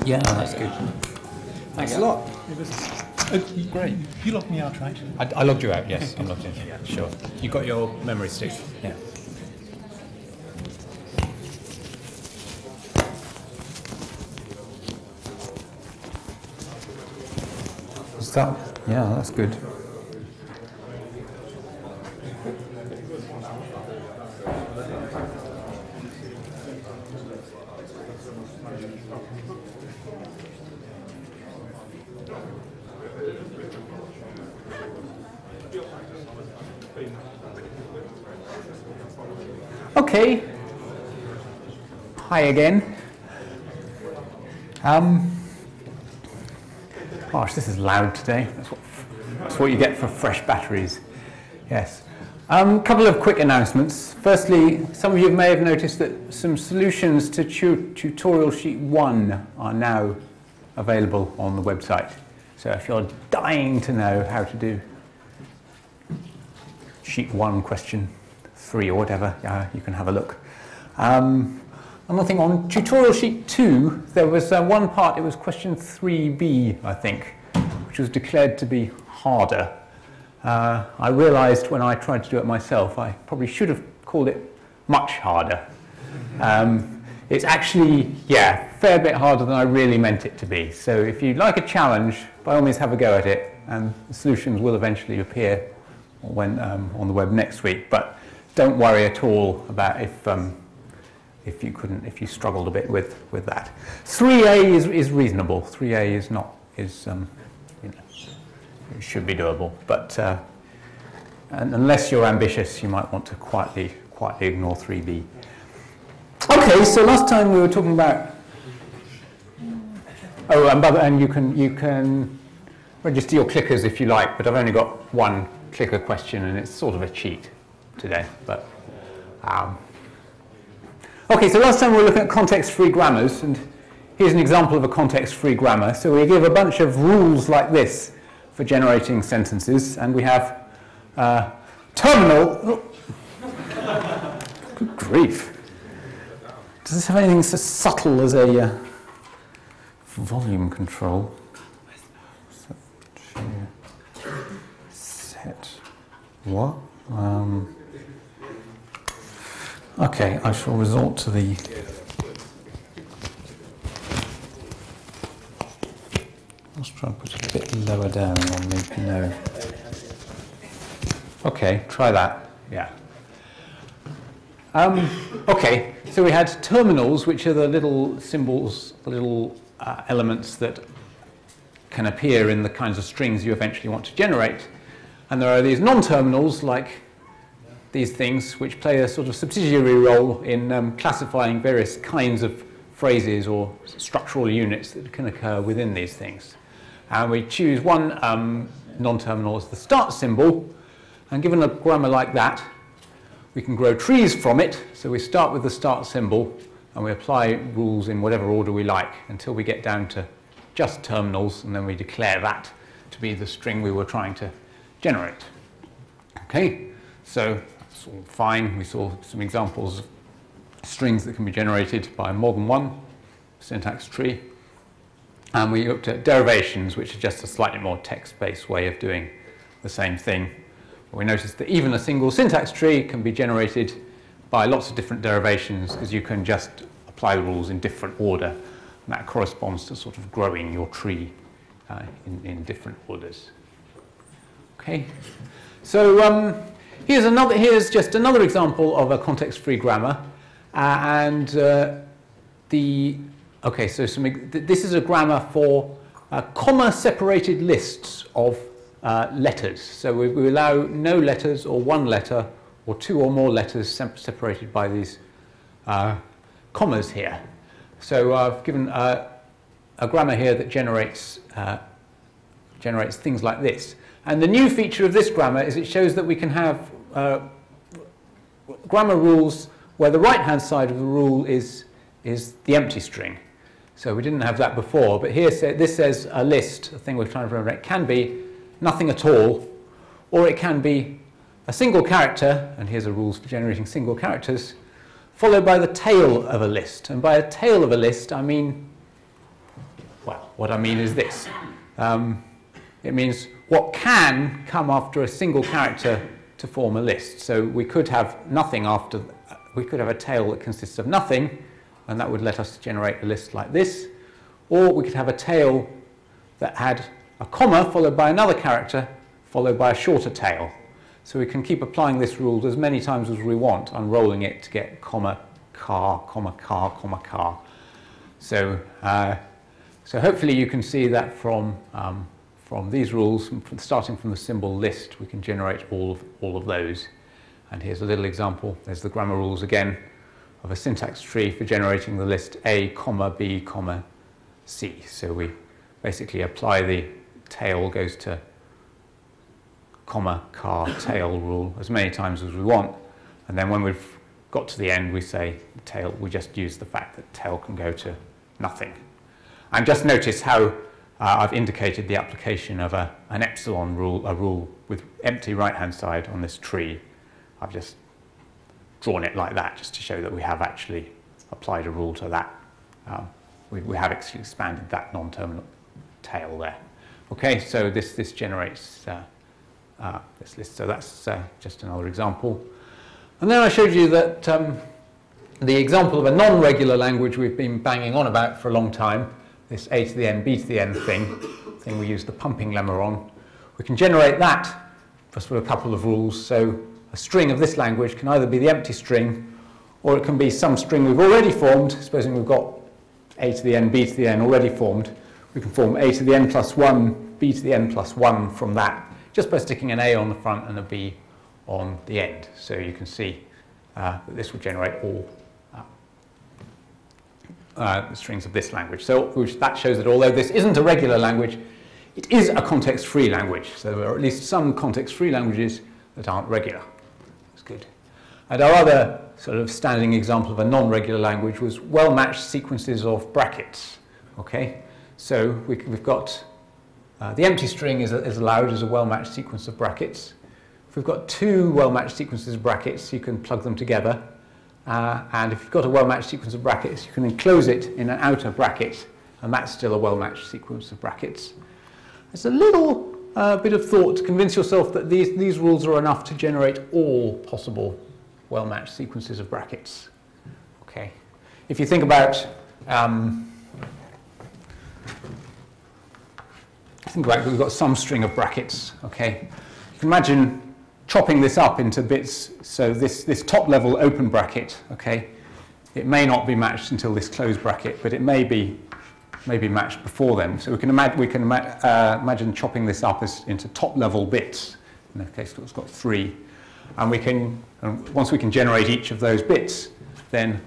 Yeah, that's good. Thanks a lot. Great. You logged me out, right? I logged you out, yes. I'm logged in. Yeah, sure. You got your memory stick? Yeah. Is that? Yeah, that's good. Okay. Hi again. Gosh, this is loud today. That's what you get for fresh batteries. Yes. Couple of quick announcements. Firstly, some of you may have noticed that some solutions to tutorial sheet 1 are now available on the website. So if you're dying to know how to do sheet 1 question 3 or whatever, you can have a look. Another thing, on tutorial sheet 2, there was one part, it was question 3b, I think, which was declared to be harder. I realised when I tried to do it myself, I probably should have called it much harder. It's actually, yeah, a fair bit harder than I really meant it to be. So if you'd like a challenge, by all means have a go at it, and the solutions will eventually appear when, on the web next week. But don't worry at all about if you struggled a bit with that. 3A is reasonable. 3A is not, it should be doable. But and unless you're ambitious, you might want to quietly ignore 3B. Okay, so last time we were talking about, and you can register your clickers if you like, but I've only got one clicker question, and it's sort of a cheat today. But okay, so last time we were looking at context-free grammars, and here's an example of a context-free grammar. So we give a bunch of rules like this for generating sentences, and we have terminal. Good grief. Does this have anything so subtle as a volume control? Set what? Okay, I shall resort to the let's try and put it a bit lower down on me. No. Okay, try that. Yeah. Okay, so we had terminals, which are the little symbols, the little elements that can appear in the kinds of strings you eventually want to generate. And there are these non-terminals, like these things, which play a sort of subsidiary role in classifying various kinds of phrases or structural units that can occur within these things. And we choose one non-terminal as the start symbol, and given a grammar like that, we can grow trees from it. So we start with the start symbol, and we apply rules in whatever order we like until we get down to just terminals, and then we declare that to be the string we were trying to generate. Okay, so that's all fine. We saw some examples of strings that can be generated by more than one syntax tree. And we looked at derivations, which are just a slightly more text-based way of doing the same thing. We noticed that even a single syntax tree can be generated by lots of different derivations, because you can just apply the rules in different order, and that corresponds to sort of growing your tree in different orders. Okay, so here's just another example of a context-free grammar, okay, so this is a grammar for comma-separated lists of letters. So we allow no letters or one letter or two or more letters separated by these commas here. So I've given a grammar here that generates things like this. And the new feature of this grammar is it shows that we can have grammar rules where the right-hand side of the rule is the empty string. So we didn't have that before, but here this says a list, a thing we're trying to remember. It can be nothing at all, or it can be a single character, and here's the rules for generating single characters, followed by the tail of a list. And by a tail of a list, I mean what I mean is this. It means what can come after a single character to form a list. So we could have nothing after, we could have a tail that consists of nothing, and that would let us generate a list like this. Or we could have a tail that had a comma followed by another character followed by a shorter tail. So we can keep applying this rule as many times as we want, unrolling it to get comma, car, comma, car, comma, car. So, so hopefully you can see that from these rules, starting from the symbol list, we can generate all of those. And here's a little example. There's the grammar rules again of a syntax tree for generating the list A, comma, B, comma, C. So we basically apply the tail goes to comma, car, tail rule as many times as we want. And then when we've got to the end, we say tail, we just use the fact that tail can go to nothing. And just notice how I've indicated the application of an epsilon rule, a rule with empty right-hand side on this tree. I've just drawn it like that just to show that we have actually applied a rule to that. We have actually expanded that non-terminal tail there. Okay, so this generates this list. So that's just another example. And then I showed you that the example of a non-regular language we've been banging on about for a long time, this A to the n, B to the n thing we use the pumping lemma on. We can generate that just with a couple of rules. So a string of this language can either be the empty string, or it can be some string we've already formed. Supposing we've got A to the n, B to the n already formed, we can form A to the n plus 1, B to the n plus 1 from that, just by sticking an A on the front and a B on the end. So you can see that this will generate all the strings of this language. So that shows that although this isn't a regular language, it is a context-free language. So there are at least some context-free languages that aren't regular. That's good. And our other sort of standing example of a non-regular language was well-matched sequences of brackets. Okay, so we've got the empty string is allowed as a well-matched sequence of brackets. If we've got two well-matched sequences of brackets, you can plug them together. And if you've got a well-matched sequence of brackets, you can enclose it in an outer bracket, and that's still a well-matched sequence of brackets. It's a little bit of thought to convince yourself that these rules are enough to generate all possible well-matched sequences of brackets. Okay. If you think about we've got some string of brackets. Okay. You can imagine chopping this up into bits. So this top level open bracket, okay, it may not be matched until this closed bracket, but it may be matched before then. So we can imagine chopping this up into top level bits. In this case, it's got 3, and once we can generate each of those bits, then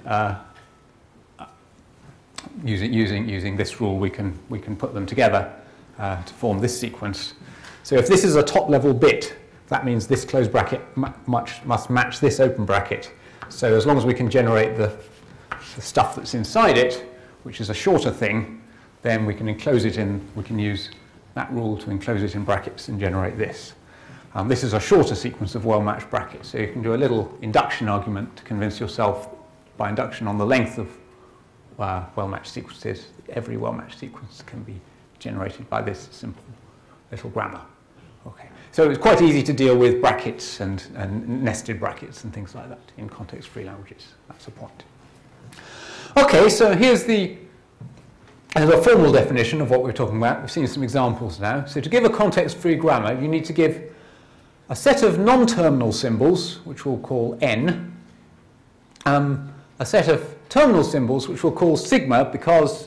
using this rule, we can put them together to form this sequence. So if this is a top level bit, that means this closed bracket must match this open bracket. So as long as we can generate the stuff that's inside it, which is a shorter thing, then we can enclose it in, we can use that rule to enclose it in brackets and generate this. This is a shorter sequence of well-matched brackets. So you can do a little induction argument to convince yourself by induction on the length of well-matched sequences. Every well-matched sequence can be generated by this simple little grammar. Okay. So it's quite easy to deal with brackets and nested brackets and things like that in context-free languages. That's the point. Okay, so here's a formal definition of what we're talking about. We've seen some examples now. So to give a context-free grammar, you need to give a set of non-terminal symbols, which we'll call n, a set of terminal symbols, which we'll call sigma, because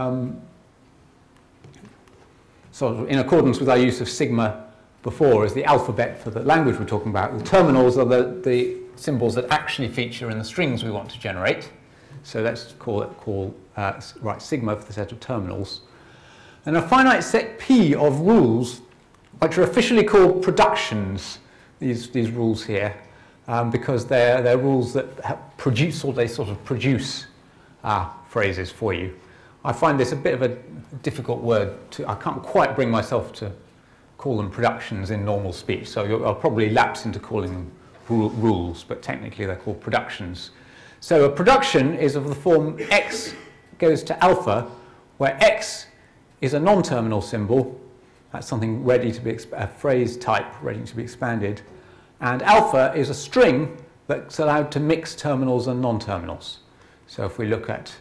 sort of in accordance with our use of sigma before as the alphabet for the language we're talking about. The terminals are the symbols that actually feature in the strings we want to generate. So let's write sigma for the set of terminals. And a finite set P of rules, which are officially called productions, these rules here, because they're rules that produce, or they sort of produce phrases for you. I find this a bit of a difficult word. I can't quite bring myself to call them productions in normal speech, so I'll probably lapse into calling them rules, but technically they're called productions. So a production is of the form x goes to alpha, where x is a non-terminal symbol. That's something ready to be, a phrase type ready to be expanded. And alpha is a string that's allowed to mix terminals and non-terminals. So if we look at,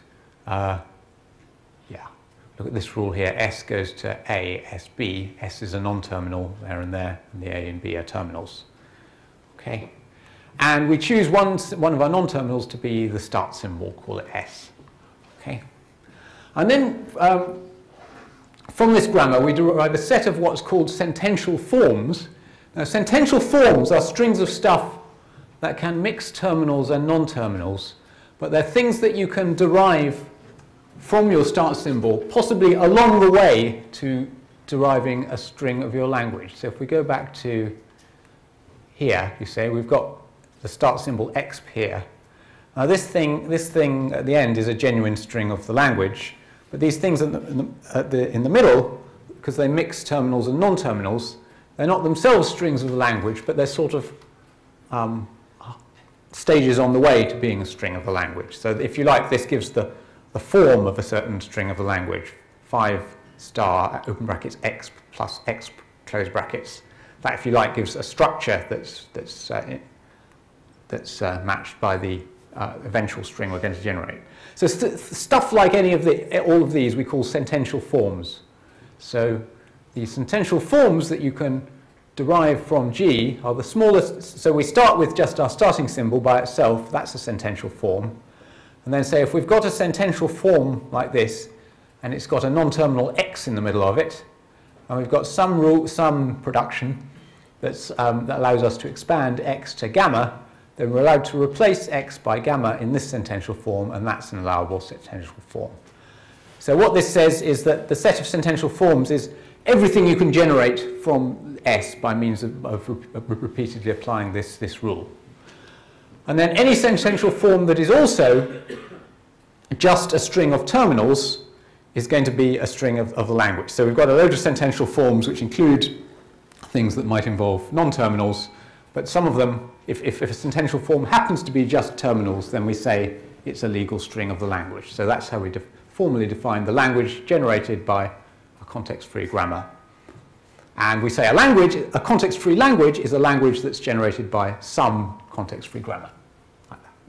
look at this rule here, S goes to A, SB. S is a non-terminal there, and the A and B are terminals. Okay. And we choose one of our non-terminals to be the start symbol, call it S. Okay. And then from this grammar we derive a set of what's called sentential forms. Now, sentential forms are strings of stuff that can mix terminals and non-terminals, but they're things that you can derive from your start symbol, possibly along the way to deriving a string of your language. So if we go back to here, you say we've got the start symbol exp here. Now this thing at the end is a genuine string of the language, but these things in the middle, because they mix terminals and non-terminals, they're not themselves strings of the language, but they're sort of stages on the way to being a string of the language. So if you like, this gives the form of a certain string of the language, 5 star open brackets x plus x close brackets. That, if you like, gives a structure that's matched by the eventual string we're going to generate. So stuff like all of these we call sentential forms. So the sentential forms that you can derive from G are the smallest. So we start with just our starting symbol by itself. That's a sentential form. And then say if we've got a sentential form like this, and it's got a non-terminal x in the middle of it, and we've got some production that allows us to expand x to gamma, then we're allowed to replace x by gamma in this sentential form, and that's an allowable sentential form. So what this says is that the set of sentential forms is everything you can generate from S by means of repeatedly applying this rule. And then any sentential form that is also just a string of terminals is going to be a string of the language. So we've got a load of sentential forms which include things that might involve non-terminals, but some of them, if a sentential form happens to be just terminals, then we say it's a legal string of the language. So that's how we formally define the language generated by a context-free grammar. And we say a context-free language is a language that's generated by some context-free grammar. Like that.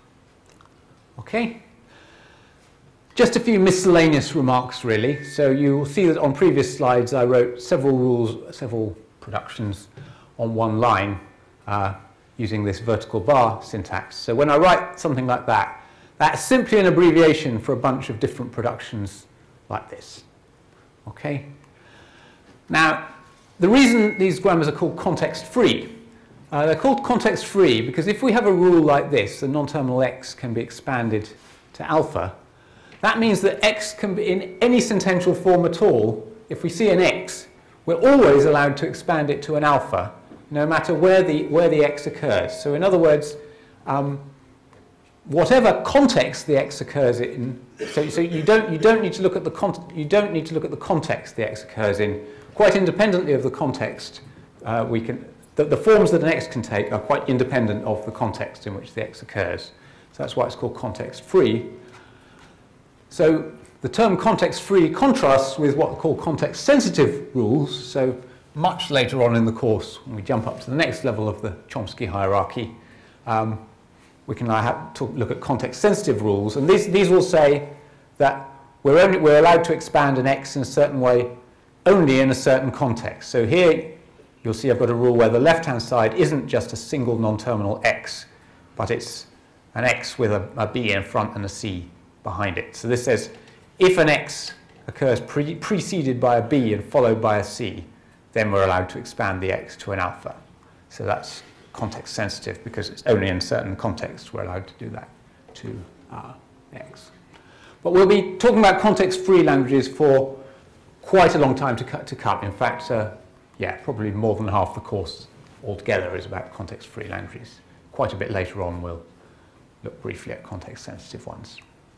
Okay? Just a few miscellaneous remarks, really. So you'll see that on previous slides I wrote several rules, several productions on one line using this vertical bar syntax. So when I write something like that, that's simply an abbreviation for a bunch of different productions like this. Okay? Now, the reason these grammars are called context-free, they're called context-free because if we have a rule like this, the non-terminal x can be expanded to alpha, that means that x can be in any sentential form at all. If we see an x, we're always allowed to expand it to an alpha, no matter where the x occurs. So in other words, whatever context the x occurs in, so you don't need to look at the context the x occurs in. Quite independently of the context, the forms that an x can take are quite independent of the context in which the x occurs. So that's why it's called context-free. So the term context-free contrasts with what are called context-sensitive rules. So much later on in the course, when we jump up to the next level of the Chomsky hierarchy, we can now look at context-sensitive rules. And these will say that we're allowed to expand an x in a certain way only in a certain context. So here you'll see I've got a rule where the left-hand side isn't just a single non-terminal x, but it's an x with a b in front and a c behind it. So this says if an x occurs preceded by a b and followed by a c, then we're allowed to expand the x to an alpha. So that's context sensitive because it's only in certain contexts we're allowed to do that to x. But we'll be talking about context-free languages for quite a long time to come. In fact, probably more than half the course altogether is about context-free languages. Quite a bit later on we'll look briefly at context-sensitive ones.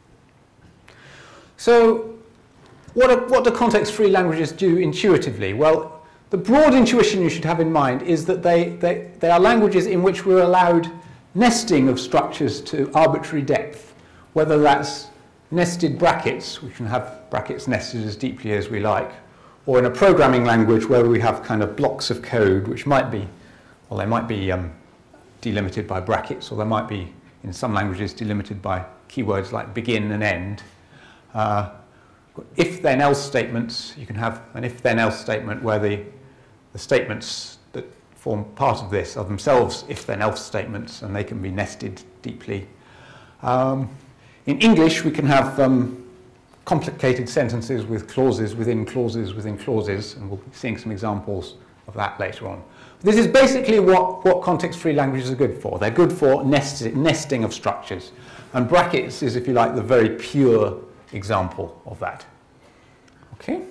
So what do context-free languages do intuitively? Well, the broad intuition you should have in mind is that they are languages in which we're allowed nesting of structures to arbitrary depth, whether that's nested brackets, we can have brackets nested as deeply as we like, or in a programming language where we have kind of blocks of code which might be, well, they might be delimited by brackets, or they might be, in some languages, delimited by keywords like begin and end. If-then-else statements, you can have an if-then-else statement where the statements that form part of this are themselves if-then-else statements, and they can be nested deeply. In English, we can have complicated sentences with clauses within clauses within clauses, and we'll be seeing some examples of that later on. This is basically what context-free languages are good for. They're good for nesting of structures. And brackets is, if you like, the very pure example of that. Okay?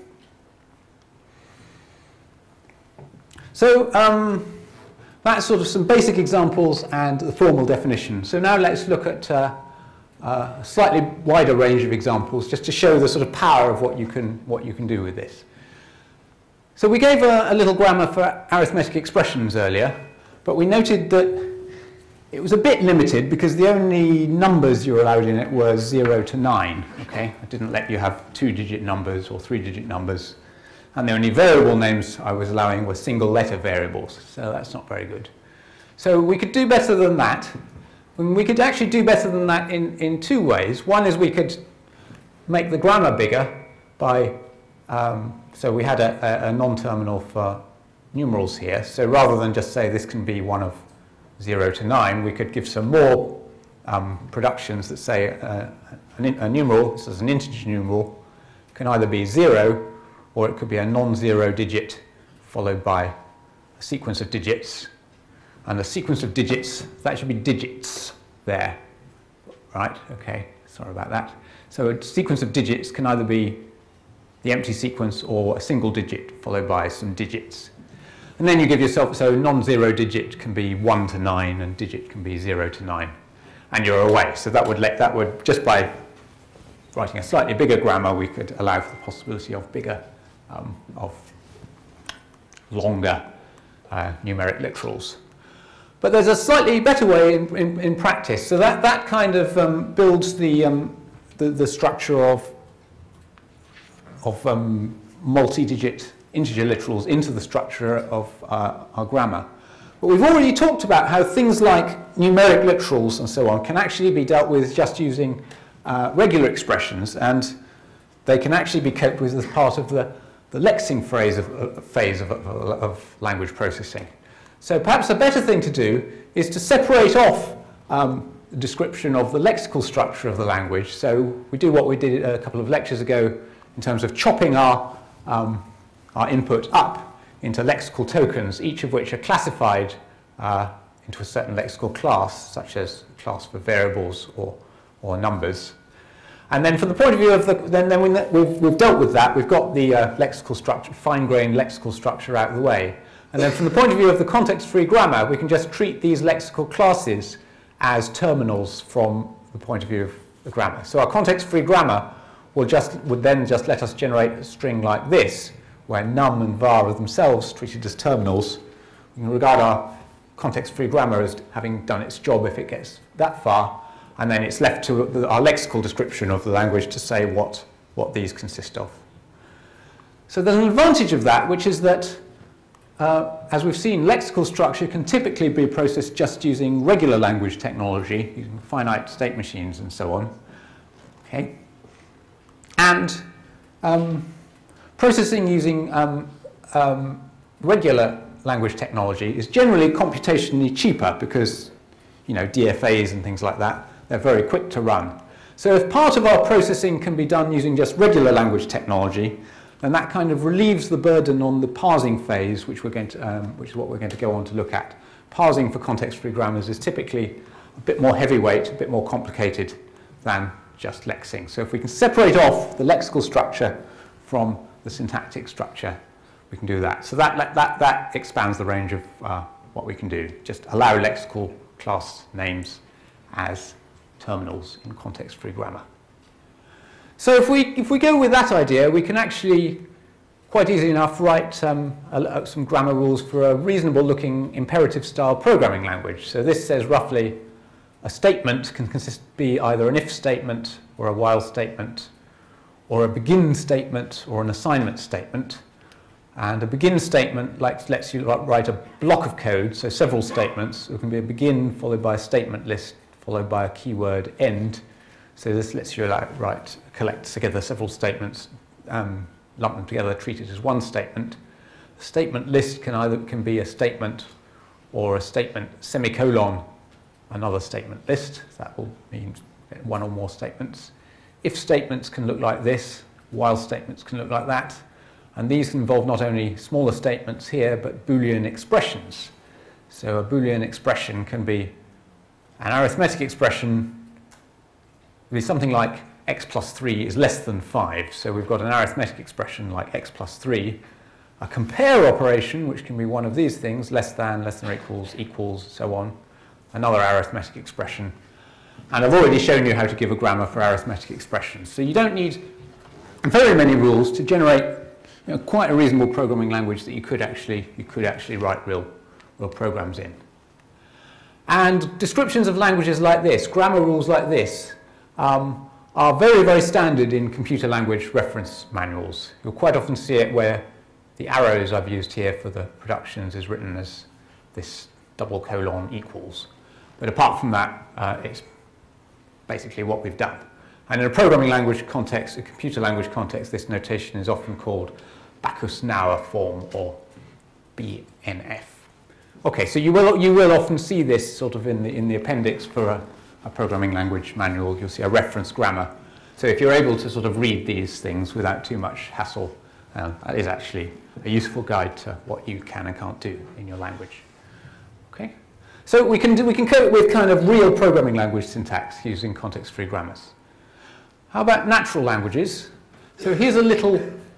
So that's sort of some basic examples and the formal definition. So now let's look at a slightly wider range of examples just to show the sort of power of what you can do with this. So we gave a little grammar for arithmetic expressions earlier, but we noted that it was a bit limited because the only numbers you were allowed in it were 0 to 9. Okay? I didn't let you have 2-digit numbers or 3-digit numbers. And the only variable names I was allowing were single letter variables, so that's not very good. So we could do better than that. We could actually do better than that in two ways. One is we could make the grammar bigger by, so we had a non-terminal for numerals here. So rather than just say this can be one of 0 to 9, we could give some more productions that say a numeral, this is an integer numeral, can either be 0 or it could be a non-zero digit followed by a sequence of digits. And the sequence of digits, that should be digits there. Right, okay, sorry about that. So a sequence of digits can either be the empty sequence or a single digit followed by some digits. And then you give yourself, so non-zero digit can be 1 to 9 and digit can be 0 to 9. And you're away. So that would just by writing a slightly bigger grammar, we could allow for the possibility of bigger, of longer numeric literals. But there's a slightly better way in practice. So that kind of builds the structure of multi-digit integer literals into the structure of our grammar. But we've already talked about how things like numeric literals and so on can actually be dealt with just using regular expressions, and they can actually be coped with as part of the lexing phase of language processing. So perhaps a better thing to do is to separate off the description of the lexical structure of the language. So we do what we did a couple of lectures ago in terms of chopping our input up into lexical tokens, each of which are classified into a certain lexical class, such as a class for variables or numbers. And then from the point of view of we've dealt with that, we've got the lexical structure, fine-grained lexical structure out of the way. And then from the point of view of the context-free grammar, we can just treat these lexical classes as terminals from the point of view of the grammar. So our context-free grammar would then just let us generate a string like this, where num and var are themselves treated as terminals. We can regard our context-free grammar as having done its job if it gets that far, and then it's left to our lexical description of the language to say what these consist of. So there's an advantage of that, which is that as we've seen, lexical structure can typically be processed just using regular language technology, using finite state machines and so on. Okay? And processing using regular language technology is generally computationally cheaper because, DFAs and things like that, they're very quick to run. So if part of our processing can be done using just regular language technology, then that kind of relieves the burden on the parsing phase, which is what we're going to go on to look at. Parsing for context-free grammars is typically a bit more heavyweight, a bit more complicated than just lexing. So if we can separate off the lexical structure from the syntactic structure, we can do that. So that expands the range of what we can do. Just allow lexical class names as terminals in context-free grammar. So if we go with that idea, we can actually quite easily enough write some grammar rules for a reasonable looking imperative style programming language. So this says roughly a statement can be either an if statement or a while statement, or a begin statement or an assignment statement. And a begin statement lets you write a block of code, so several statements. It can be a begin followed by a statement list followed by a keyword end. So this lets you collect together several statements, lump them together, treat it as one statement. A statement list can be a statement or a statement semicolon, another statement list. That will mean one or more statements. If statements can look like this, while statements can look like that. And these involve not only smaller statements here, but Boolean expressions. So a Boolean expression can be an arithmetic expression, will be something like x plus 3 is less than 5. So we've got an arithmetic expression like x plus 3. A compare operation, which can be one of these things, less than or equals, so on. Another arithmetic expression. And I've already shown you how to give a grammar for arithmetic expressions. So you don't need very many rules to generate quite a reasonable programming language that you could actually write real programs in. And descriptions of languages like this, grammar rules like this, are very, very standard in computer language reference manuals. You'll quite often see it where the arrows I've used here for the productions is written as this double colon equals. But apart from that, it's basically what we've done. And in a programming language context, a computer language context, this notation is often called Backus-Naur form, or BNF. Okay, so you will often see this sort of in the appendix for a programming language manual. You'll see a reference grammar. So if you're able to sort of read these things without too much hassle, that is actually a useful guide to what you can and can't do in your language. Okay, so we can cope with kind of real programming language syntax using context-free grammars. How about natural languages? So here's a little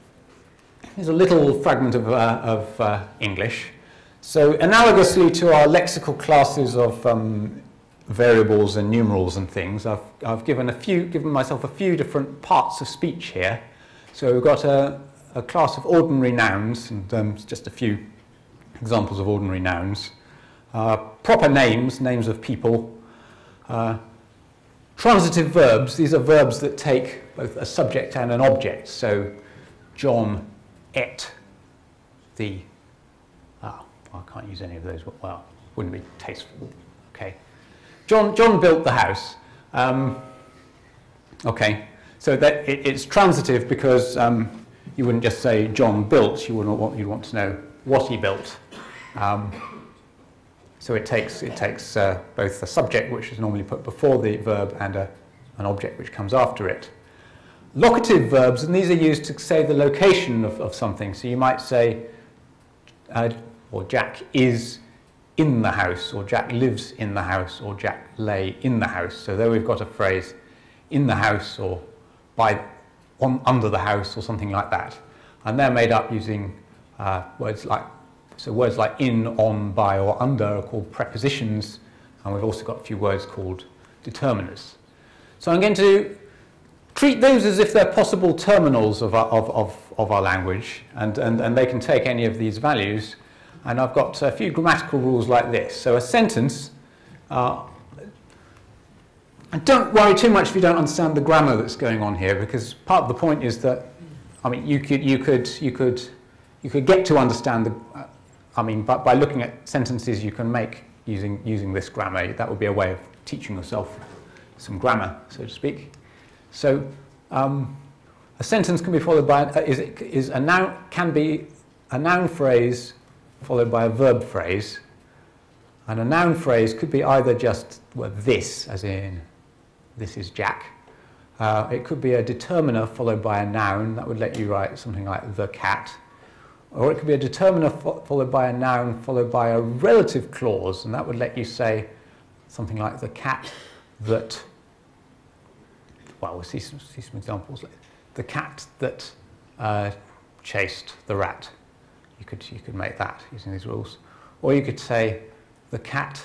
fragment of English. So analogously to our lexical classes of variables and numerals and things, I've given myself a few different parts of speech here. So we've got a class of ordinary nouns, and just a few examples of ordinary nouns. Proper names, names of people. Transitive verbs, these are verbs that take both a subject and an object. So John ate the, I can't use any of those, well, wouldn't be tasteful. Okay. John built the house. Okay, so that it's transitive because you wouldn't just say John built, you'd want to know what he built. So it takes both a subject, which is normally put before the verb, and an object which comes after it. Locative verbs, and these are used to say the location of something. So you might say, or Jack is in the house, or Jack lives in the house, or Jack lay in the house. So there we've got a phrase, in the house, or under the house, or something like that. And they're made up using words like in, on, by, or under are called prepositions, and we've also got a few words called determiners. So I'm going to treat those as if they're possible terminals of our language, and they can take any of these values. And I've got a few grammatical rules like this. So a sentence, and don't worry too much if you don't understand the grammar that's going on here, because part of the point is that, I mean, you could get to understand the, but by looking at sentences you can make using this grammar. That would be a way of teaching yourself some grammar, so to speak. So a sentence can be followed by can be a noun phrase followed by a verb phrase, and a noun phrase could be either just this, as in this is Jack. It could be a determiner followed by a noun. That would let you write something like the cat. Or it could be a determiner followed by a noun followed by a relative clause, and that would let you say something like the cat that, well, we'll see some examples. The cat that chased the rat. You could make that using these rules. Or you could say the cat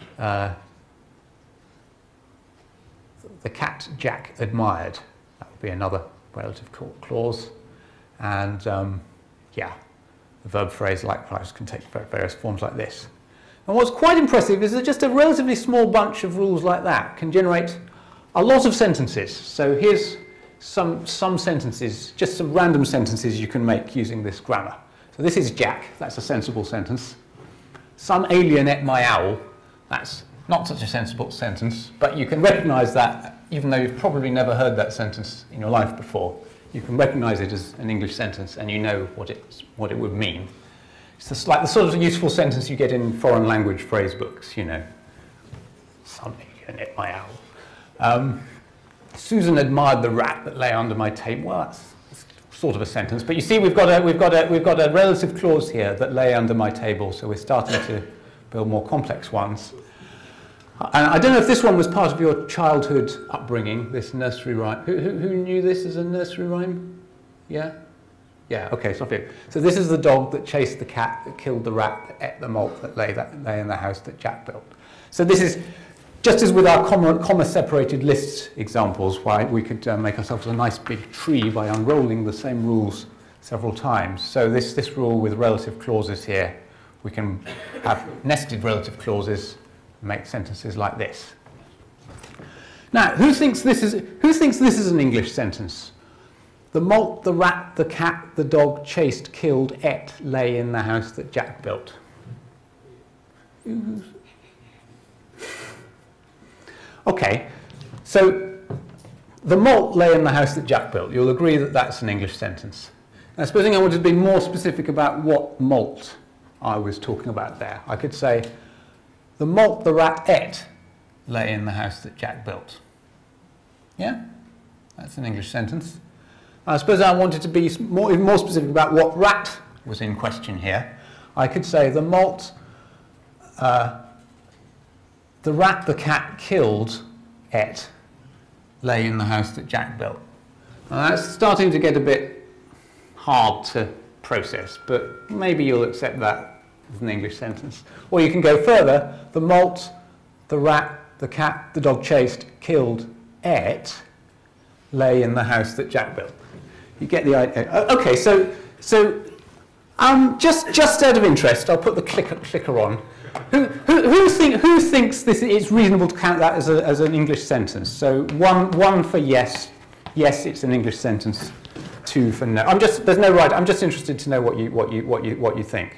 Jack admired. That would be another relative clause. And the verb phrase likewise can take various forms like this. And what's quite impressive is that just a relatively small bunch of rules like that can generate a lot of sentences. So here's some sentences, just some random sentences you can make using this grammar. So this is Jack, that's a sensible sentence. Some alien ate my owl, that's not such a sensible sentence, but you can recognise that, even though you've probably never heard that sentence in your life before. You can recognise it as an English sentence and you know what it would mean. It's just like the sort of useful sentence you get in foreign language phrase books, you know. Some alien ate my owl. Susan admired the rat that lay under my table. Well, that's sort of a sentence, but you see we've got a relative clause here, that lay under my table, so we're starting to build more complex ones. And I don't know if this one was part of your childhood upbringing, this nursery rhyme. Who knew this as a nursery rhyme? Yeah? Yeah, okay, so this is the dog that chased the cat, that killed the rat, that ate the malt that lay in the house that Jack built. So this is, just as with our comma-separated lists examples, why we could make ourselves a nice big tree by unrolling the same rules several times. So this rule with relative clauses here, we can have nested relative clauses, make sentences like this. Now, who thinks this is an English sentence? The malt, the rat, the cat, the dog chased, killed, ate, lay in the house that Jack built. Okay, so the malt lay in the house that Jack built. You'll agree that that's an English sentence. Now, supposing I wanted to be more specific about what malt I was talking about there, I could say, the malt the rat ate lay in the house that Jack built. Yeah? That's an English sentence. I suppose I wanted to be even more specific about what rat was in question here. I could say the malt, the rat the cat killed, ate, lay in the house that Jack built. Now that's starting to get a bit hard to process, but maybe you'll accept that as an English sentence. Or you can go further. The malt, the rat, the cat, the dog chased, killed, ate, lay in the house that Jack built. You get the idea. Okay, so just out of interest, I'll put the clicker on. Who thinks it's reasonable to count that as an English sentence? So one for yes, it's an English sentence. 2 for no. There's no right. I'm just interested to know what you think.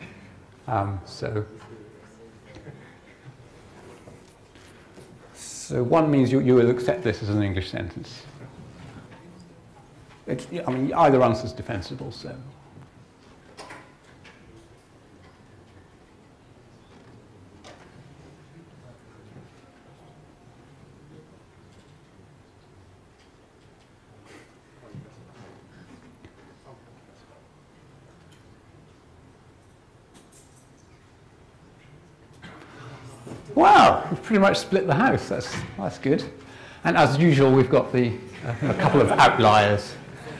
So 1 means you will accept this as an English sentence. I mean, either answer is defensible. So. Wow, we've pretty much split the house. That's good. And as usual, we've got a couple of outliers.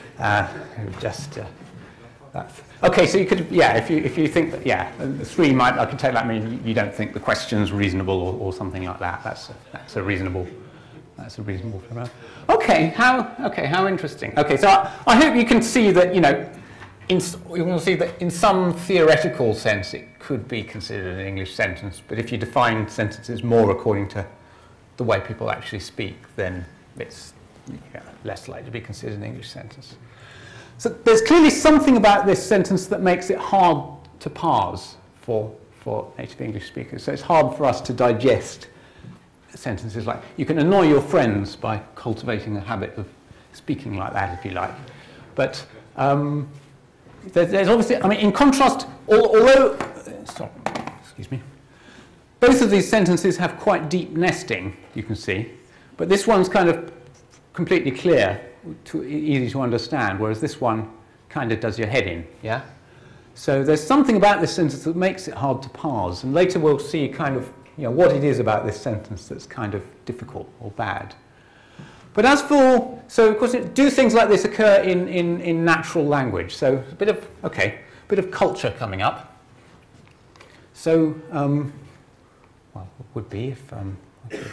Okay, so you could, if you think that, the 3 I could take that mean you don't think the question's reasonable or something like that. That's a reasonable program. Okay, how interesting. Okay, so I hope you can see that you will see that in some theoretical sense it could be considered an English sentence, but if you define sentences more according to the way people actually speak, then it's less likely to be considered an English sentence. So there's clearly something about this sentence that makes it hard to parse for native English speakers. So it's hard for us to digest sentences like, you can annoy your friends by cultivating a habit of speaking like that if you like. But there's obviously, I mean, in contrast, although, excuse me, both of these sentences have quite deep nesting, you can see, but this one's kind of completely clear, easy to understand, whereas this one kind of does your head in, yeah? So there's something about this sentence that makes it hard to parse, and later we'll see kind of, what it is about this sentence that's kind of difficult or bad. But as for, so of course, do things like this occur in natural language? So a bit of culture coming up. So, well, what would be if I could.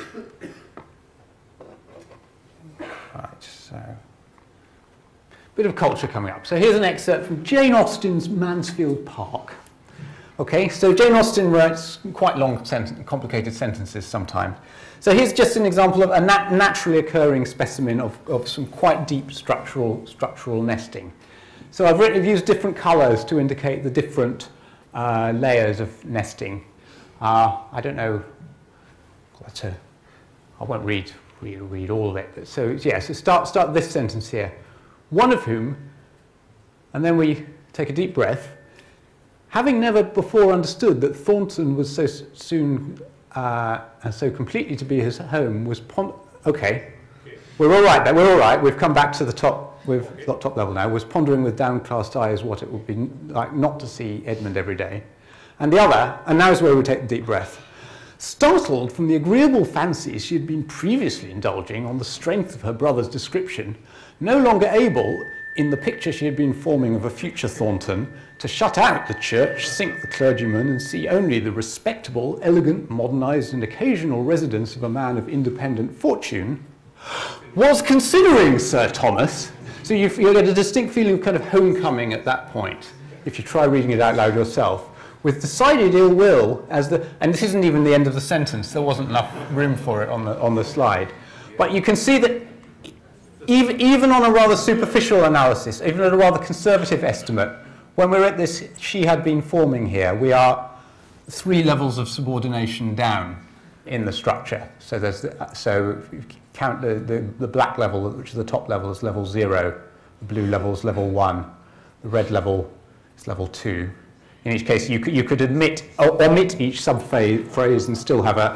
Right, so bit of culture coming up. So here's an excerpt from Jane Austen's Mansfield Park. Okay, so Jane Austen writes quite long, complicated sentences sometimes. So here's just an example of a naturally occurring specimen of some quite deep structural nesting. So I've used different colours to indicate the different layers of nesting. I don't know. I won't read all of it. But so start this sentence here. One of whom, and then we take a deep breath. Having never before understood that Thornton was so soon and so completely to be his home, was okay. We're all right. We're all right. We've come back to the top. We've got top level now. Was pondering with downcast eyes what it would be like not to see Edmund every day. And the other, and now is where we take the deep breath. Startled from the agreeable fancies she had been previously indulging on the strength of her brother's description, no longer able, in the picture she had been forming of a future Thornton, to shut out the church, sink the clergyman, and see only the respectable, elegant, modernised, and occasional residence of a man of independent fortune, was considering Sir Thomas. So you get a distinct feeling of kind of homecoming at that point, if you try reading it out loud yourself, with decided ill will, and this isn't even the end of the sentence, there wasn't enough room for it on the slide. But you can see that even on a rather superficial analysis, even at a rather conservative estimate, when we're at this she had been forming here, we are 3 levels of subordination down in the structure. So so if you count the black level, which is the top level, is level 0, the blue level is level 1, the red level is level 2. In each case, you could omit each subphrase and still have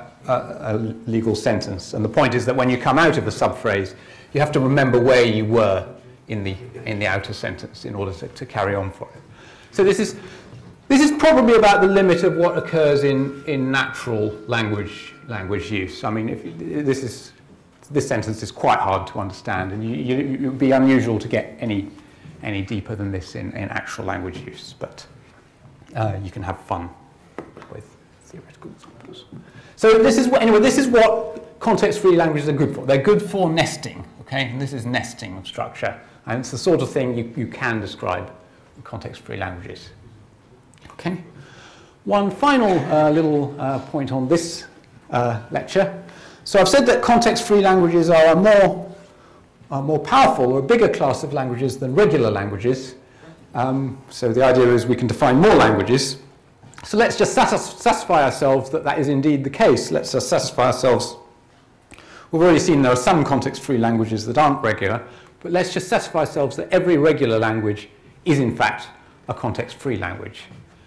a legal sentence. And the point is that when you come out of a subphrase, you have to remember where you were in the outer sentence in order to carry on for it. So this is probably about the limit of what occurs in natural language use. I mean, this sentence is quite hard to understand, and it would be unusual to get any deeper than this in actual language use. But you can have fun with theoretical examples. So this is what context-free languages are good for. They're good for nesting, okay? And this is nesting of structure. And it's the sort of thing you can describe in context-free languages. Okay? One final little point on this lecture. So I've said that context-free languages are a more powerful or a bigger class of languages than regular languages. So the idea is we can define more languages. So let's just satisfy ourselves that is indeed the case. Let's just satisfy ourselves. We've already seen there are some context-free languages that aren't regular, but let's just satisfy ourselves that every regular language is in fact a context-free language.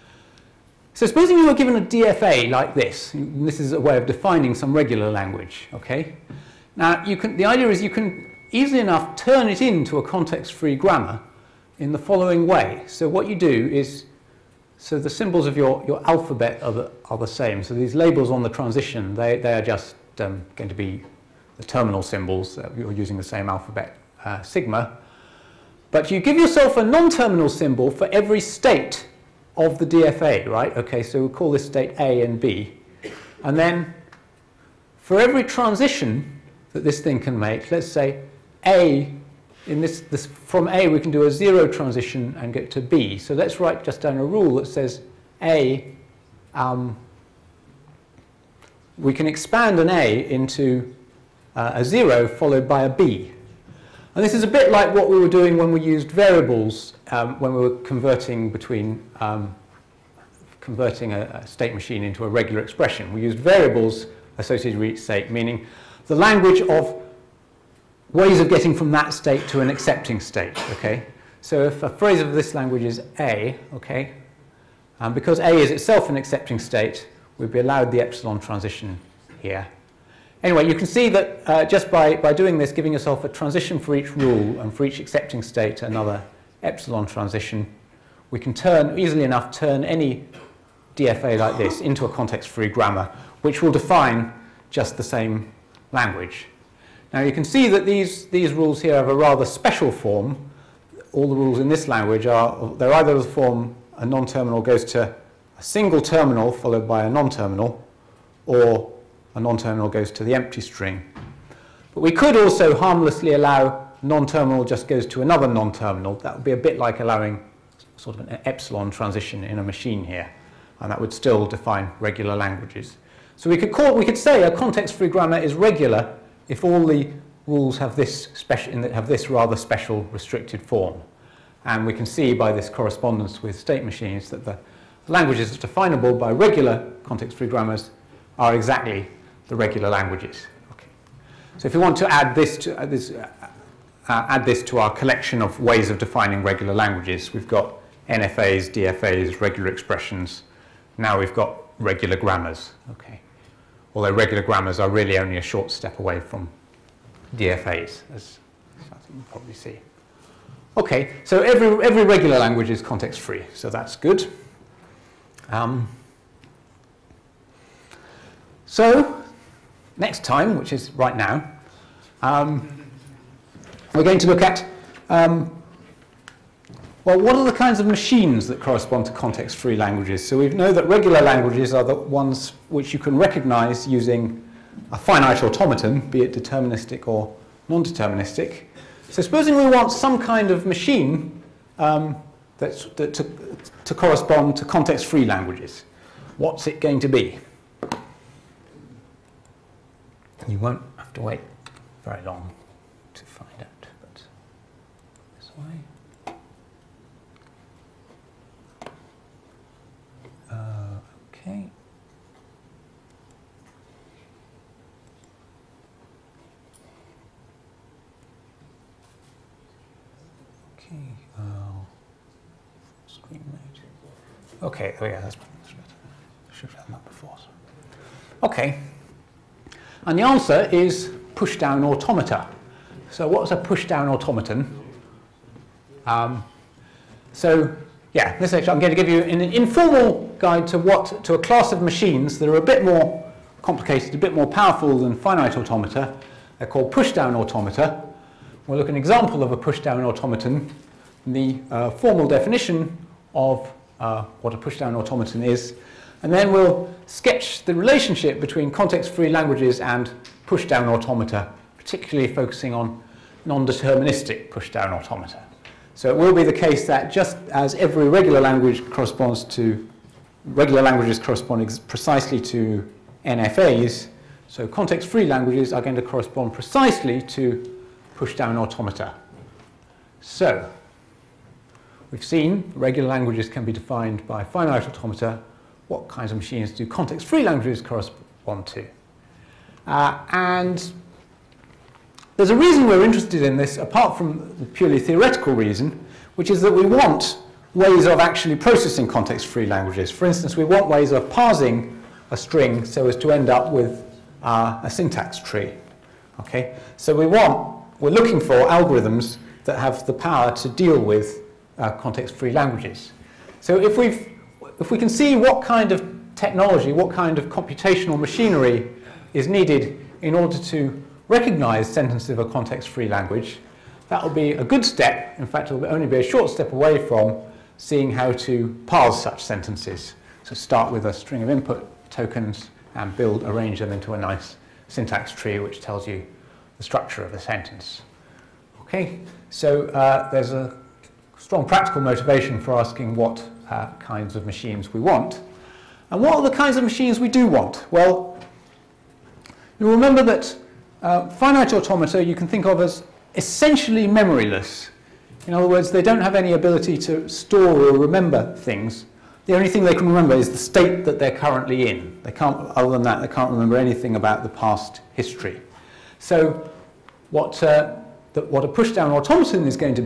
So supposing you were given a DFA like this, and this is a way of defining some regular language, okay? Now, the idea is you can easily enough turn it into a context-free grammar in the following way. So what you do is, so the symbols of your alphabet are the same. So these labels on the transition, they are just going to be the terminal symbols. You're using the same alphabet, sigma. But you give yourself a non-terminal symbol for every state of the DFA, right? Okay, so we'll call this state A and B. And then for every transition that this thing can make, let's say A, in this from A we can do a 0 transition and get to B. So let's write just down a rule that says A, we can expand an A into a 0 followed by a B. And this is a bit like what we were doing when we used variables, when we were converting a state machine into a regular expression. We used variables associated with each state, meaning the language of ways of getting from that state to an accepting state, okay? So if a phrase of this language is A, okay, because A is itself an accepting state, we'd be allowed the epsilon transition here. Anyway, you can see that just by doing this, giving yourself a transition for each rule and for each accepting state another epsilon transition, we can easily enough turn any DFA like this into a context-free grammar, which will define just the same language. Now you can see that these rules here have a rather special form. All the rules in this language they're either the form a non-terminal goes to a single terminal followed by a non-terminal, or a non-terminal goes to the empty string. But we could also harmlessly allow non-terminal just goes to another non-terminal. That would be a bit like allowing sort of an epsilon transition in a machine here. and that would still define regular languages. So we could say a context-free grammar is regular if all the rules have this rather special restricted form. And we can see by this correspondence with state machines that the languages definable by regular context-free grammars are exactly the regular languages. Okay. So if we want to add this to our collection of ways of defining regular languages, we've got NFAs, DFAs, regular expressions. Now we've got regular grammars. Okay. Although regular grammars are really only a short step away from DFAs, as I think you'll probably see. Okay, so every regular language is context-free, so that's good. So next time, which is right now, we're going to look at, well, what are the kinds of machines that correspond to context-free languages? So we know that regular languages are the ones which you can recognize using a finite automaton, be it deterministic or non-deterministic. So supposing we want some kind of machine to correspond to context-free languages, what's it going to be? You won't have to wait very long to find out, but this way. Okay. Screen mode. Okay, oh yeah, that's better. I should have done that before. Okay. And the answer is push-down automata. So what's a push-down automaton? So yeah, this lecture I'm going to give you an informal guide to a class of machines that are a bit more complicated, a bit more powerful than finite automata. They're called push-down automata. We'll look at an example of a push-down automaton, the formal definition of what a push-down automaton is, and then we'll sketch the relationship between context-free languages and push-down automata, particularly focusing on non-deterministic push-down automata. So it will be the case that just as every regular language corresponds to, regular languages correspond precisely to NFAs, so context-free languages are going to correspond precisely to push-down automata. So we've seen regular languages can be defined by finite automata. What kinds of machines do context-free languages correspond to? And there's a reason we're interested in this, apart from the purely theoretical reason, which is that we want ways of actually processing context-free languages. For instance, we want ways of parsing a string so as to end up with a syntax tree. Okay? So we're looking for algorithms that have the power to deal with context-free languages. So if we can see what kind of technology, what kind of computational machinery is needed in order to recognize sentences of a context-free language, that will be a good step. In fact, it will only be a short step away from seeing how to parse such sentences. So start with a string of input tokens and arrange them into a nice syntax tree which tells you the structure of the sentence. Okay, so there's a strong practical motivation for asking what kinds of machines we want. And what are the kinds of machines we do want? Well, you remember that finite automata you can think of as essentially memoryless. In other words, they don't have any ability to store or remember things. The only thing they can remember is the state that they're currently in. They can't, other than that, they can't remember anything about the past history. So what a push-down automaton is going to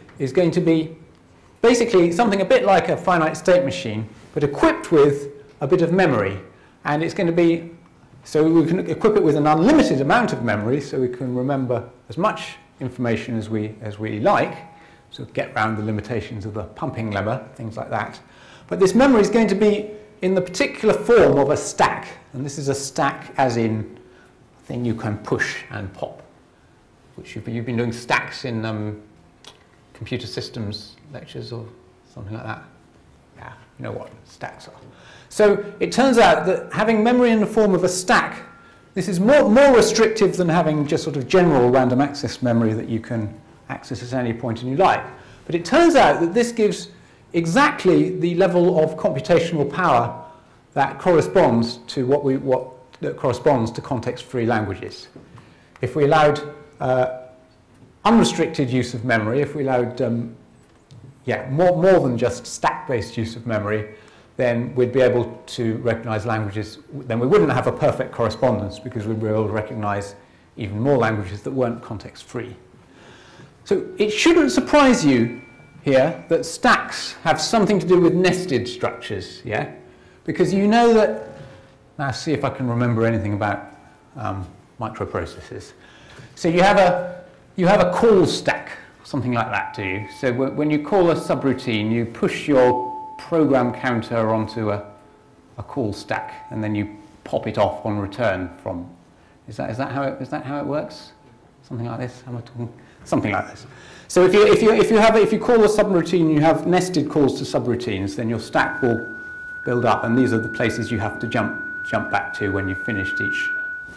be basically something a bit like a finite state machine, but equipped with a bit of memory. And it's going to be, so we can equip it with an unlimited amount of memory, so we can remember as much information as we like, so get around the limitations of the pumping lemma, things like that. But this memory is going to be in the particular form of a stack. And this is a stack as in a thing you can push and pop, which you've been doing stacks in computer systems lectures or something like that. Yeah, you know what stacks are. So it turns out that having memory in the form of a stack, this is more restrictive than having just sort of general random access memory that you can access at any point in your life. But it turns out that this gives exactly the level of computational power that corresponds to that corresponds to context-free languages. If we allowed unrestricted use of memory, if we allowed more than just stack-based use of memory, then we'd be able to recognize languages. Then we wouldn't have a perfect correspondence because we'd be able to recognize even more languages that weren't context-free. So it shouldn't surprise you here that stacks have something to do with nested structures, yeah? Because you know that, now see if I can remember anything about microprocessors. So you have a call stack, something like that, do you? So when you call a subroutine, you push your program counter onto a call stack, and then you pop it off on return from. Is that how it works? Something like this? Am I talking? Something like this. So if you call a subroutine, you have nested calls to subroutines, then your stack will build up, and these are the places you have to jump back to when you've finished each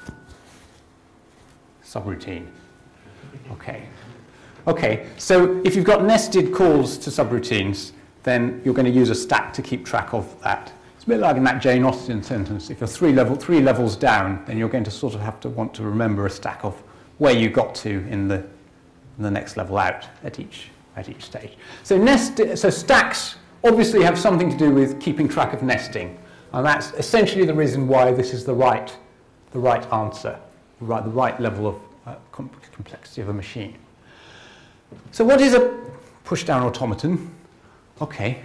subroutine. Okay. So if you've got nested calls to subroutines, then you're going to use a stack to keep track of that. It's a bit like in that Jane Austen sentence. If you're three levels down, then you're going to sort of have to want to remember a stack of where you got to in the next level out at each stage. So stacks obviously have something to do with keeping track of nesting, and that's essentially the reason why this is the right answer, the right level of complexity of a machine. So what is a push-down automaton? Okay.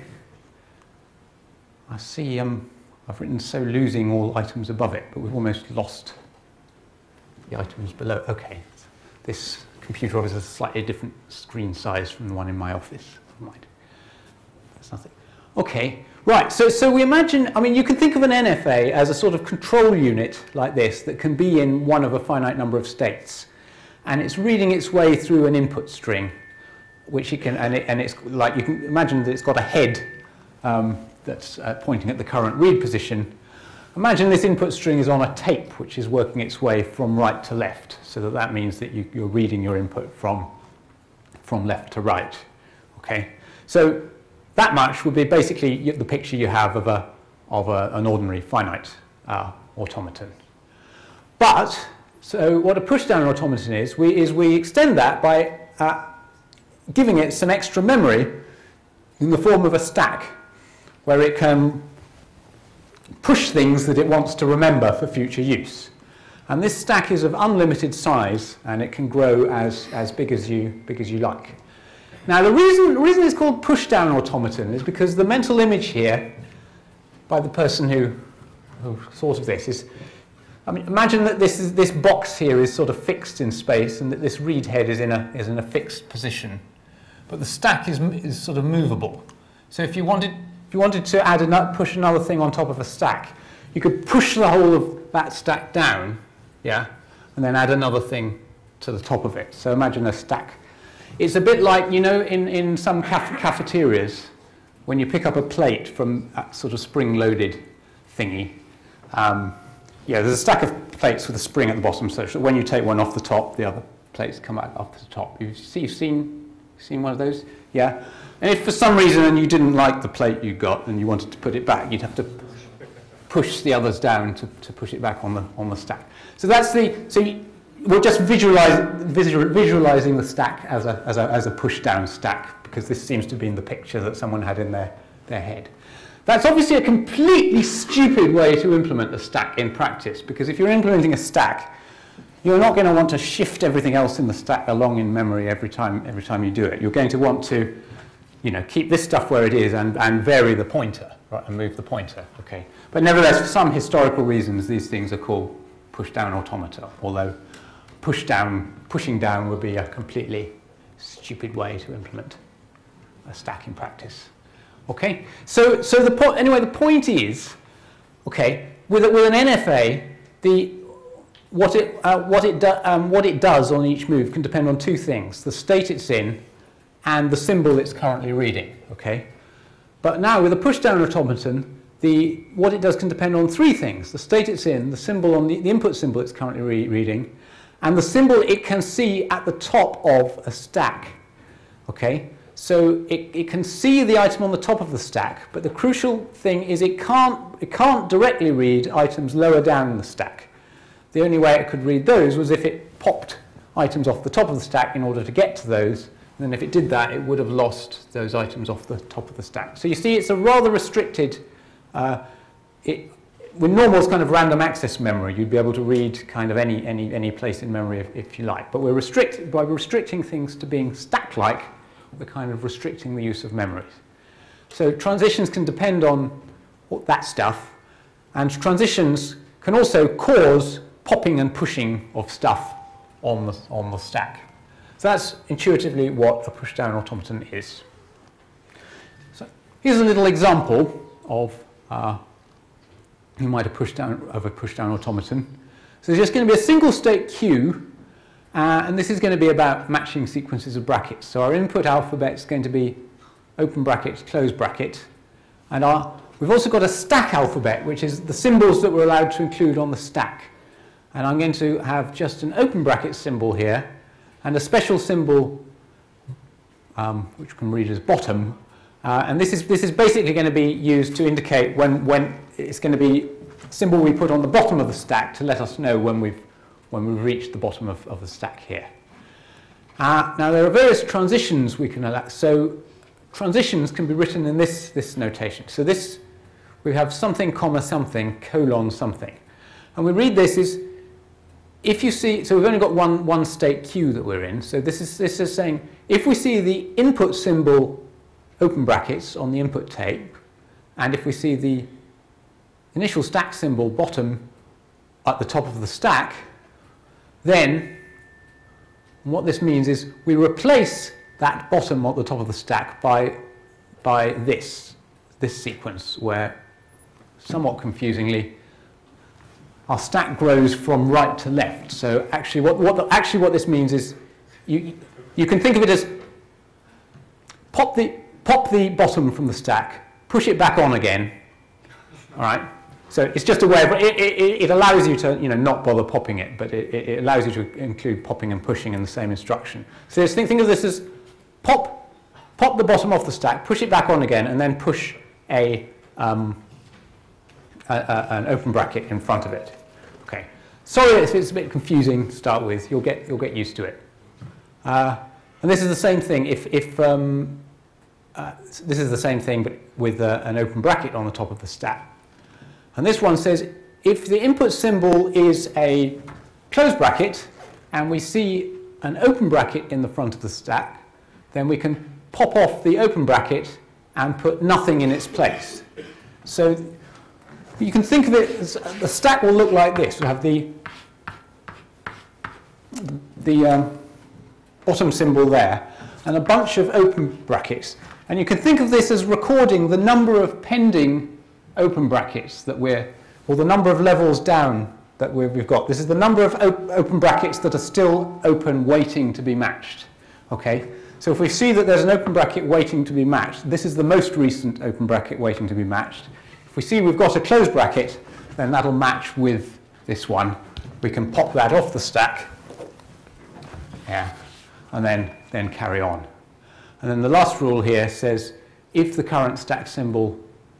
I see I've written so losing all items above it, but we've almost lost the items below. Okay. This computer obviously has a slightly different screen size from the one in my office. Right. That's nothing. Okay. Right. So we imagine, you can think of an NFA as a sort of control unit like this that can be in one of a finite number of states. And it's reading its way through an input string, which it can, and it's like, you can imagine that it's got a head that's pointing at the current read position. Imagine this input string is on a tape, which is working its way from right to left, so that means that you're reading your input from left to right. Okay, so that much would be basically the picture you have of an ordinary finite automaton. But so what a push-down automaton is we extend that by giving it some extra memory in the form of a stack, where it can push things that it wants to remember for future use. And this stack is of unlimited size, and it can grow as big as you like. Now the reason it's called push-down automaton is because the mental image here by the person who thought of this is, imagine that this box here is sort of fixed in space, and that this read head is in a fixed position, but the stack is sort of movable. So if you wanted to push another thing on top of a stack, you could push the whole of that stack down, yeah, and then add another thing to the top of it. So imagine a stack. It's a bit like, in some cafeterias, when you pick up a plate from that sort of spring-loaded thingy. There's a stack of plates with a spring at the bottom, so that when you take one off the top, the other plates come out off the top. You've seen one of those? Yeah. And if for some reason you didn't like the plate you got and you wanted to put it back, you'd have to push the others down to push it back on the stack. So we're just visualizing the stack as a push down stack, because this seems to be in the picture that someone had in their head. That's obviously a completely stupid way to implement a stack in practice, because if you're implementing a stack, you're not going to want to shift everything else in the stack along in memory every time you do it. You're going to want to keep this stuff where it is and vary the pointer, right, and move the pointer, okay? But nevertheless, for some historical reasons, these things are called push-down automata, although pushing down would be a completely stupid way to implement a stack in practice. Okay, so the point is, okay, with an NFA, what it does on each move can depend on two things: the state it's in and the symbol it's currently reading. Okay, but now with a push-down automaton, what it does can depend on three things: the state it's in, the symbol on the input symbol it's currently reading, and the symbol it can see at the top of a stack. Okay. So it can see the item on the top of the stack, but the crucial thing is it can't directly read items lower down in the stack. The only way it could read those was if it popped items off the top of the stack in order to get to those. And then if it did that, it would have lost those items off the top of the stack. So you see, it's a rather restricted, with Normal's kind of random access memory, you'd be able to read kind of any place in memory if you like. But by restricting things to being stack-like, we're kind of restricting the use of memories. So transitions can depend on that stuff, and transitions can also cause popping and pushing of stuff on the stack. So that's intuitively what a push-down automaton is. So here's a little example of you might have a push-down automaton. So there's just going to be a single state queue, and this is going to be about matching sequences of brackets. So our input alphabet is going to be open bracket, close bracket, and we've also got a stack alphabet, which is the symbols that we're allowed to include on the stack. And I'm going to have just an open bracket symbol here, and a special symbol which we can read as bottom. And this is basically going to be used to indicate when it's going to be a symbol we put on the bottom of the stack to let us know when we've reached the bottom of the stack here. Now there are various transitions we can allow. So transitions can be written in this notation. So this, we have something comma something colon something. And we read this as, if you see, so we've only got one state queue that we're in. So this is saying, if we see the input symbol open brackets on the input tape, and if we see the initial stack symbol bottom at the top of the stack, then what this means is we replace that bottom at the top of the stack by this sequence, where, somewhat confusingly, our stack grows from right to left. So actually what this means is you can think of it as pop the bottom from the stack, push it back on again. All right? So it's just a way of, it allows you to not bother popping it, but it allows you to include popping and pushing in the same instruction. So just think of this as pop the bottom off the stack, push it back on again, and then push an open bracket in front of it. Okay. Sorry if it's a bit confusing to start with. You'll get used to it. And this is the same thing. This is the same thing, but with an open bracket on the top of the stack. And this one says, if the input symbol is a closed bracket, and we see an open bracket in the front of the stack, then we can pop off the open bracket and put nothing in its place. So you can think of it as the stack will look like this. We'll have the bottom symbol there, and a bunch of open brackets. And you can think of this as recording the number of pending open brackets that or the number of levels down that we've got. This is the number of open brackets that are still open, waiting to be matched. Okay? So if we see that there's an open bracket waiting to be matched, this is the most recent open bracket waiting to be matched. If we see we've got a closed bracket, then that'll match with this one. We can pop that off the stack, yeah, and then carry on. And then the last rule here says, if the current stack symbol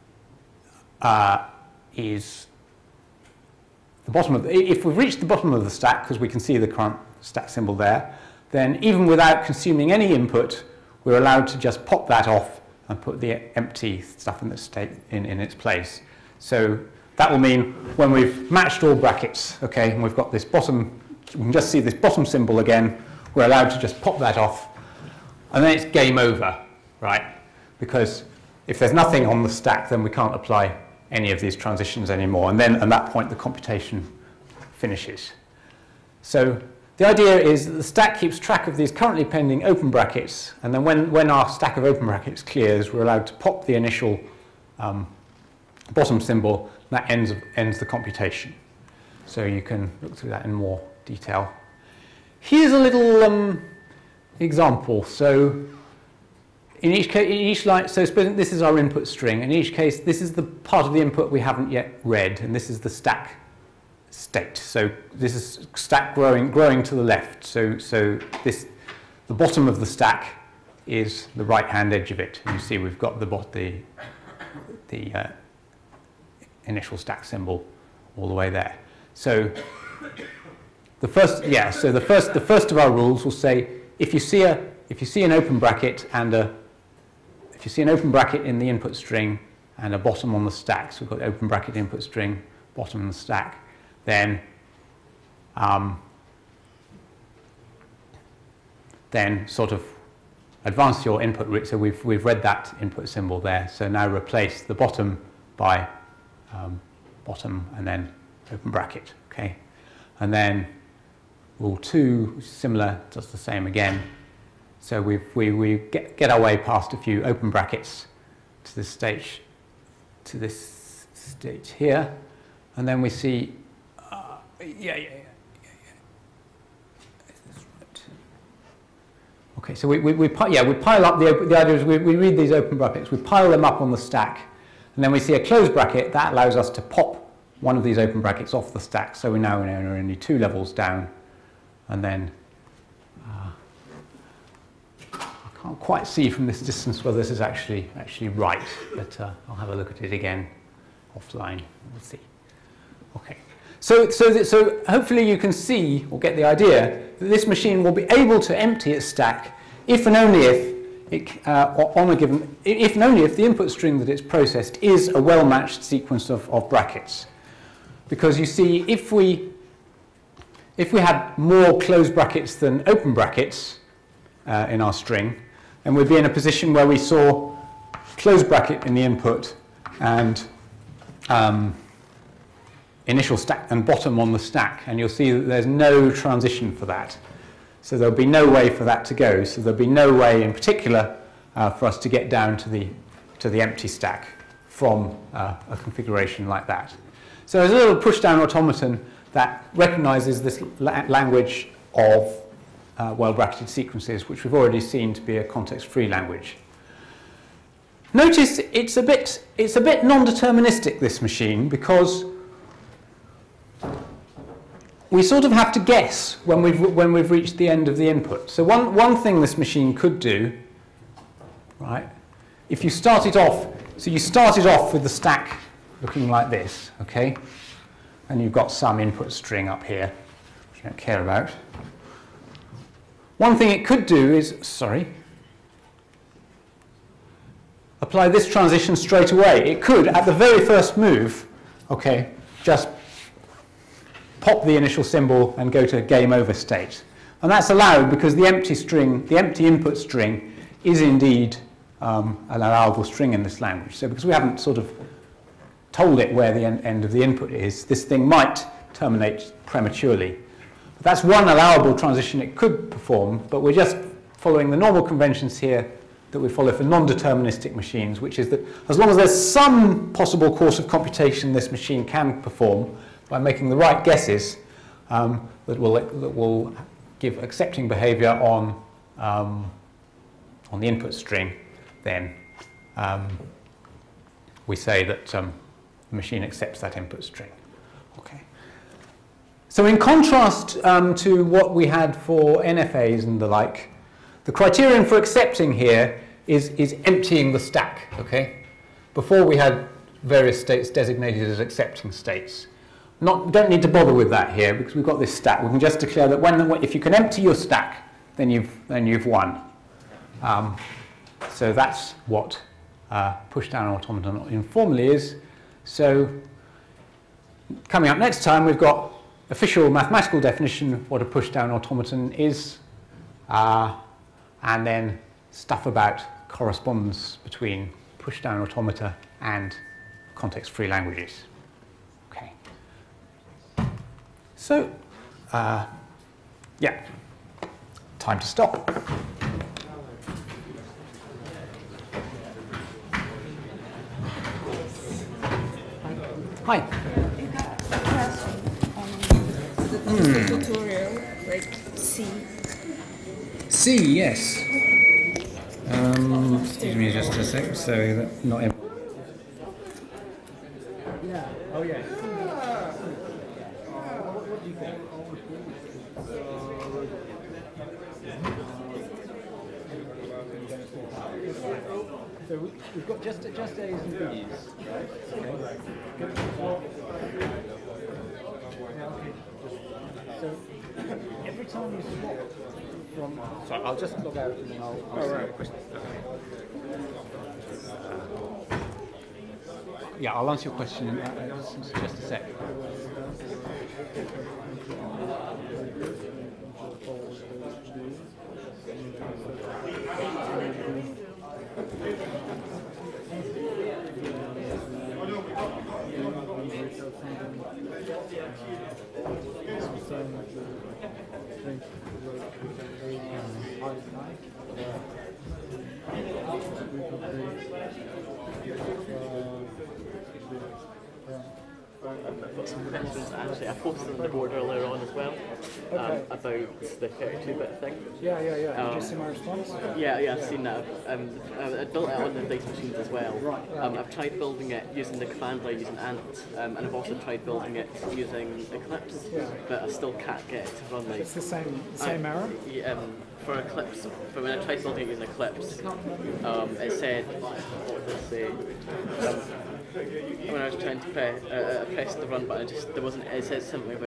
is the bottom of if we've reached the bottom of the stack, because we can see the current stack symbol there, then even without consuming any input, we're allowed to just pop that off and put the empty stuff in the state in its place. So that will mean when we've matched all brackets, okay, and we've got this bottom, we can just see this bottom symbol again, we're allowed to just pop that off, and then it's game over, right? Because if there's nothing on the stack, then we can't apply any of these transitions anymore, and then at that point the computation finishes. So the idea is that the stack keeps track of these currently pending open brackets, and then when our stack of open brackets clears, we're allowed to pop the initial bottom symbol, and that ends the computation. So you can look through that in more detail. Here's a little example. So in each line, so suppose this is our input string. In each case, this is the part of the input we haven't yet read, and this is the stack state. So this is stack growing to the left. So the bottom of the stack is the right-hand edge of it. And you see we've got the initial stack symbol all the way there. So the first of our rules will say if you see an open bracket and if you see an open bracket in the input string and a bottom on the stack, so we've got open bracket input string, bottom on the stack, then sort of advance your input. So we've read that input symbol there. So now replace the bottom by bottom and then open bracket. Okay, and then rule 2, similar, does the same again. So we get our way past a few open brackets to this stage here, and then we see Okay, so we pile up the idea is we read these open brackets, we pile them up on the stack, and then we see a closed bracket that allows us to pop one of these open brackets off the stack. So we now are only 2 levels down, and then I can't quite see from this distance whether this is actually right, but I'll have a look at it again offline. We'll see. Okay. So hopefully you can see or get the idea that this machine will be able to empty its stack if and only if the input string that it's processed is a well-matched sequence of brackets. Because you see, if we had more closed brackets than open brackets in our string, then we'd be in a position where we saw closed bracket in the input and initial stack and bottom on the stack, and you'll see that there's no transition for that. So there'll be no way for that to go. So there'll be no way in particular for us to get down to the empty stack from a configuration like that. So there's a little push-down automaton that recognizes this language of well-bracketed sequences, which we've already seen to be a context-free language. Notice it's a bit non-deterministic, this machine, because we sort of have to guess when we've reached the end of the input. So one thing this machine could do, right? If you start it off, so you started off with the stack looking like this, okay? And you've got some input string up here, which you don't care about. One thing it could do is, apply this transition straight away. It could, at the very first move, okay, just pop the initial symbol and go to game over state. And that's allowed because the empty input string is indeed an allowable string in this language. So because we haven't sort of told it where the end of the input is, this thing might terminate prematurely. But that's one allowable transition it could perform, but we're just following the normal conventions here that we follow for non-deterministic machines, which is that as long as there's some possible course of computation this machine can perform by making the right guesses, that will give accepting behavior on the input string, then we say that the machine accepts that input string. Okay. So in contrast to what we had for NFAs and the like, the criterion for accepting here is emptying the stack. Okay. Before we had various states designated as accepting states. Don't need to bother with that here because we've got this stack. We can just declare that if you can empty your stack, then you've won. So that's what push-down automaton informally is. So coming up next time, we've got official mathematical definition of what a push-down automaton is, and then stuff about correspondence between push-down automata and context-free languages. Okay. So, yeah, time to stop. Hi. You got a question on the tutorial, like C. C, yes. Excuse me just a sec, so that not in. Yeah. Oh yeah. So we've got just A's and B's, right? Okay. Good. Yeah, okay. So every time you swap from... Sorry, I'll just log out and then I'll ask you a question. Yeah, I'll answer your question in just a sec. I've got some questions actually. I posted on the board earlier on as well about the 32-bit thing. Yeah. Did you see my response? Yeah, I've seen that. I built it on the data machines as well. I've tried building it using the command line using Ant, and I've also tried building it using Eclipse, but I still can't get it to run like. It's the same error? For Eclipse, but when I tried building it using Eclipse, it said, what did it say? When I was trying to press the run button, there wasn't. It said something about